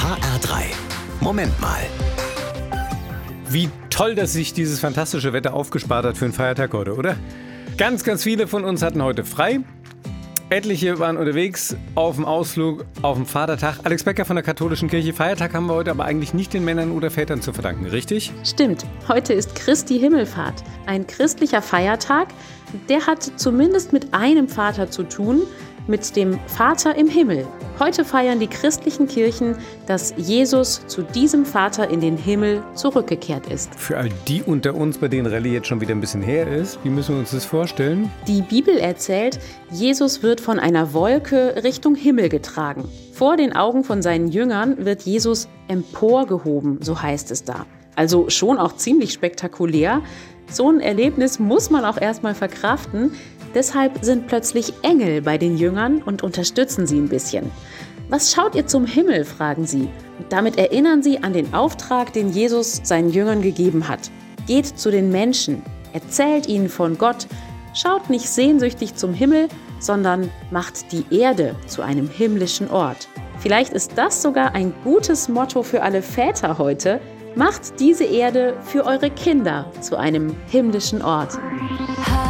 HR3. Moment mal. Wie toll, dass sich dieses fantastische Wetter aufgespart hat für einen Feiertag heute, oder? Ganz, ganz viele von uns hatten heute frei. Etliche waren unterwegs auf dem Ausflug, auf dem Vatertag. Alex Becker von der Katholischen Kirche. Feiertag haben wir heute aber eigentlich nicht den Männern oder Vätern zu verdanken, richtig? Stimmt. Heute ist Christi Himmelfahrt. Ein christlicher Feiertag, der hat zumindest mit einem Vater zu tun, mit dem Vater im Himmel. Heute feiern die christlichen Kirchen, dass Jesus zu diesem Vater in den Himmel zurückgekehrt ist. Für all die unter uns, bei denen Rallye jetzt schon wieder ein bisschen her ist, wie müssen wir uns das vorstellen? Die Bibel erzählt, Jesus wird von einer Wolke Richtung Himmel getragen. Vor den Augen von seinen Jüngern wird Jesus emporgehoben, so heißt es da. Also schon auch ziemlich spektakulär. So ein Erlebnis muss man auch erstmal verkraften. Deshalb sind plötzlich Engel bei den Jüngern und unterstützen sie ein bisschen. Was schaut ihr zum Himmel, fragen sie. Und damit erinnern sie an den Auftrag, den Jesus seinen Jüngern gegeben hat. Geht zu den Menschen, erzählt ihnen von Gott, schaut nicht sehnsüchtig zum Himmel, sondern macht die Erde zu einem himmlischen Ort. Vielleicht ist das sogar ein gutes Motto für alle Väter heute. Macht diese Erde für eure Kinder zu einem himmlischen Ort.